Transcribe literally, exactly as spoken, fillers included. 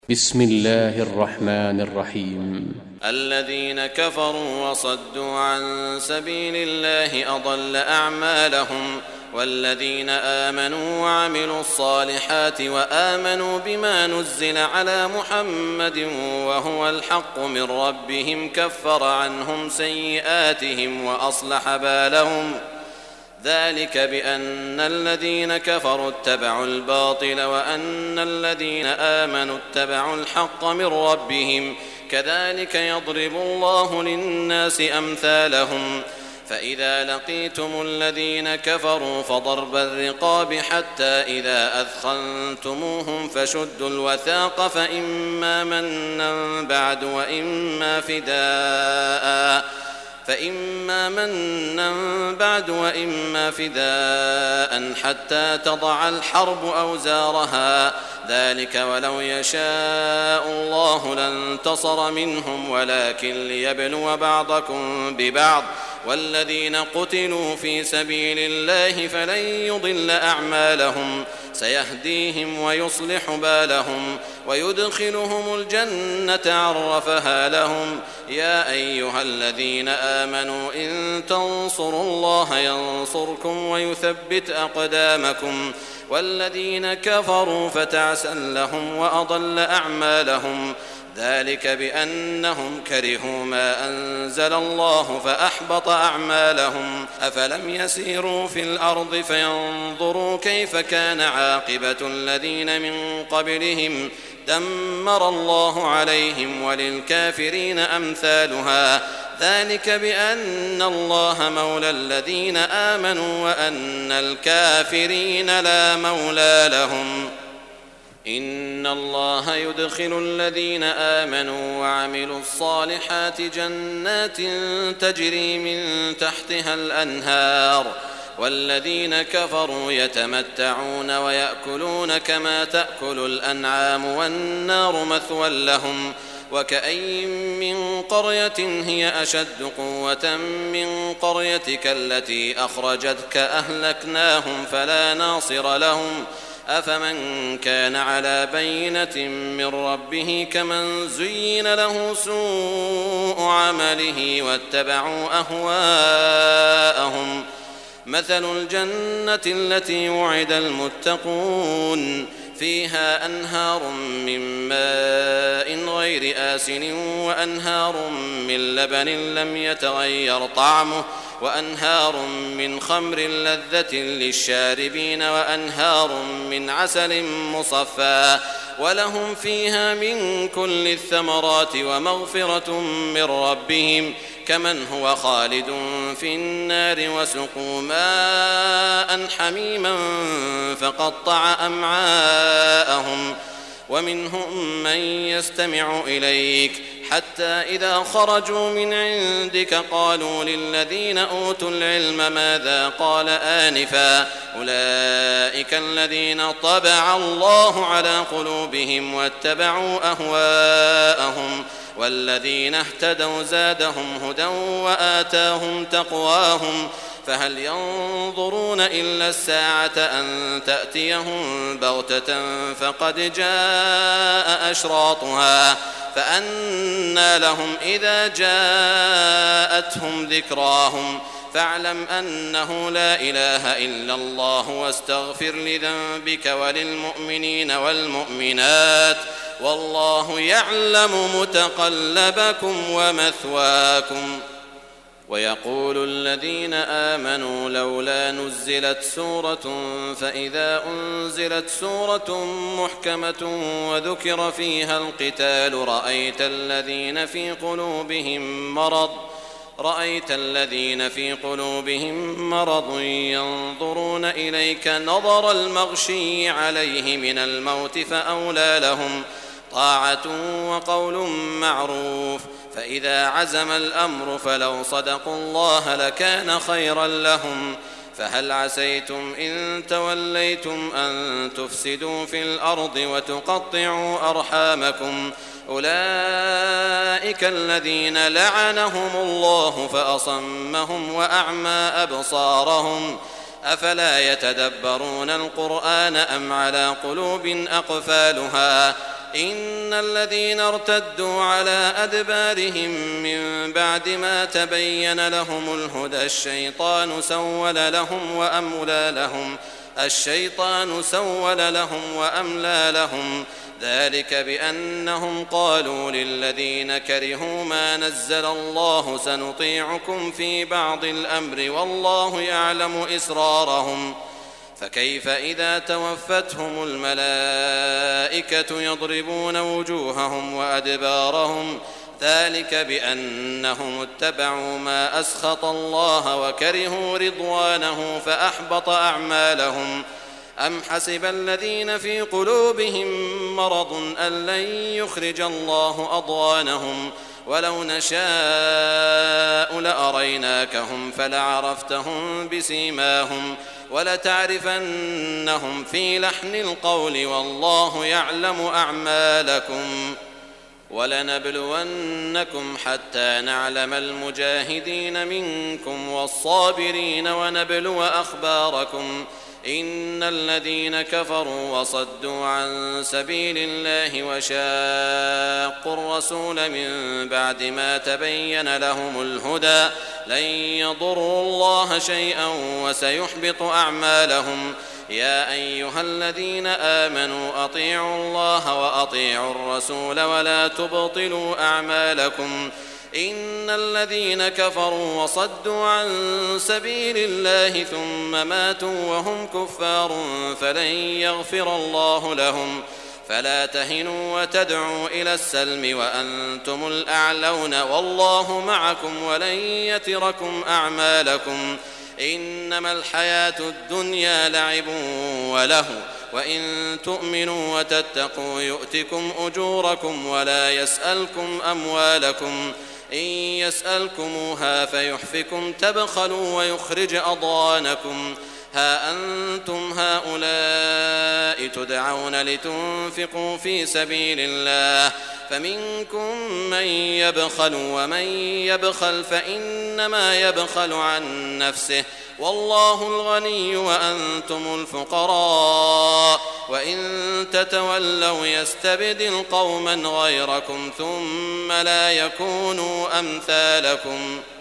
بسم الله الرحمن الرحيم. الذين كفروا وصدوا عن سبيل الله أضل أعمالهم، والذين آمنوا وعملوا الصالحات وآمنوا بما نزل على محمد وهو الحق من ربهم كفر عنهم سيئاتهم وأصلح بالهم، ذلك بأن الذين كفروا اتبعوا الباطل وأن الذين آمنوا اتبعوا الحق من ربهم، كذلك يضرب الله للناس أمثالهم. فإذا لقيتم الذين كفروا فضرب الرقاب حتى إذا أثخنتموهم فشدوا الوثاق فإما منا بعد وإما فداء فإما منا بعد وإما فداء حتى تضع الحرب أوزارها، ذلك ولو يشاء الله لانتصر منهم ولكن ليبلو بعضكم ببعض، والذين قتلوا في سبيل الله فلن يضل أعمالهم، سيهديهم ويصلح بالهم ويدخلهم الجنة عرفها لهم. يا أيها الذين آمنوا إن تنصروا الله ينصركم ويثبت أقدامكم، والذين كفروا فتعسا لهم وأضل أعمالهم، ذلك بأنهم كرهوا ما أنزل الله فأحبط أعمالهم. أفلم يسيروا في الأرض فينظروا كيف كان عاقبة الذين من قبلهم، دمر الله عليهم وللكافرين أمثالها، ذلك بأن الله مولى الذين آمنوا وأن الكافرين لا مولى لهم. إن الله يدخل الذين آمنوا وعملوا الصالحات جنات تجري من تحتها الأنهار، والذين كفروا يتمتعون ويأكلون كما تأكل الأنعام والنار مثوى لهم. وكأين من قرية هي أشد قوة من قريتك التي أخرجتك أهلكناهم فلا ناصر لهم، أفمن كان على بينة من ربه كمن زين له سوء عمله واتبعوا أهواءهم. مثل الجنة التي وعد المتقون فيها أنهار من ماء غير آسن وأنهار من لبن لم يتغير طعمه وأنهار من خمر لذة للشاربين وأنهار من عسل مصفى، ولهم فيها من كل الثمرات ومغفرة من ربهم، كمن هو خالد في النار وسقوا ماء حميما فقطع أمعاءهم. ومنهم من يستمع إليك حتى إذا خرجوا من عندك قالوا للذين أوتوا العلم ماذا قال آنفا، أولئك الذين طبع الله على قلوبهم واتبعوا أهواءهم، والذين اهتدوا زادهم هدى وآتاهم تقواهم. فهل ينظرون إلا الساعة أن تأتيهم بغتة فقد جاء أشراطها، فأنى لهم إذا جاءتهم ذكراهم. فاعلم أنه لا إله إلا الله واستغفر لذنبك وللمؤمنين والمؤمنات، والله يعلم متقلبكم ومثواكم. ويقول الذين آمنوا لولا نزلت سورة، فإذا أنزلت سورة محكمة وذكر فيها القتال رأيت الذين في قلوبهم مرض رأيت الذين في قلوبهم مرض ينظرون إليك نظر المغشي عليه من الموت، فأولى لهم طاعة وقول معروف. فإذا عزم الأمر فلو صدقوا الله لكان خيرا لهم. فهل عسيتم إن توليتم أن تفسدوا في الأرض وتقطعوا أرحامكم، أولئك الذين لعنهم الله فأصمهم وأعمى أبصارهم، أفلا يتدبرون القرآن أم على قلوب أقفالها إن الذين ارتدوا على أدبارهم من بعد ما تبين لهم الهدى الشيطان سول لهم وأملى لهم الشيطان سول لهم وأملى لهم ذلك بأنهم قالوا للذين كرهوا ما نزل الله سنطيعكم في بعض الأمر والله يعلم إسرارهم فكيف إذا توفتهم الملائكة يضربون وجوههم وأدبارهم ذلك بأنهم اتبعوا ما أسخط الله وكرهوا رضوانه فأحبط أعمالهم أم حسب الذين في قلوبهم مرض أن لن يخرج الله أضغانهم ولو نشاء لأريناكهم فلعرفتهم بسيماهم ولتعرفنهم في لحن القول والله يعلم أعمالكم ولنبلونكم حتى نعلم المجاهدين منكم والصابرين ونبلو أخباركم إن الذين كفروا وصدوا عن سبيل الله وشاقوا الرسول من بعد ما تبين لهم الهدى لن يضروا الله شيئا وسيحبط أعمالهم يا أيها الذين آمنوا أطيعوا الله وأطيعوا الرسول ولا تبطلوا أعمالكم إن الذين كفروا وصدوا عن سبيل الله ثم ماتوا وهم كفار فلن يغفر الله لهم فلا تهنوا وتدعوا إلى السلم وأنتم الأعلون والله معكم ولن يتركم أعمالكم إنما الحياة الدنيا لعب وله وإن تؤمنوا وتتقوا يؤتكم أجوركم ولا يسألكم أموالكم إن يسألكموها فيحفكم تبخلوا ويخرج أضغانكم ها أنتم هؤلاء تدعون لتنفقوا في سبيل الله فمنكم من يبخل ومن يبخل فإنما يبخل عن نفسه والله الغني وأنتم الفقراء وإن تتولوا يستبدل قوما غيركم ثم لا يكونوا أمثالكم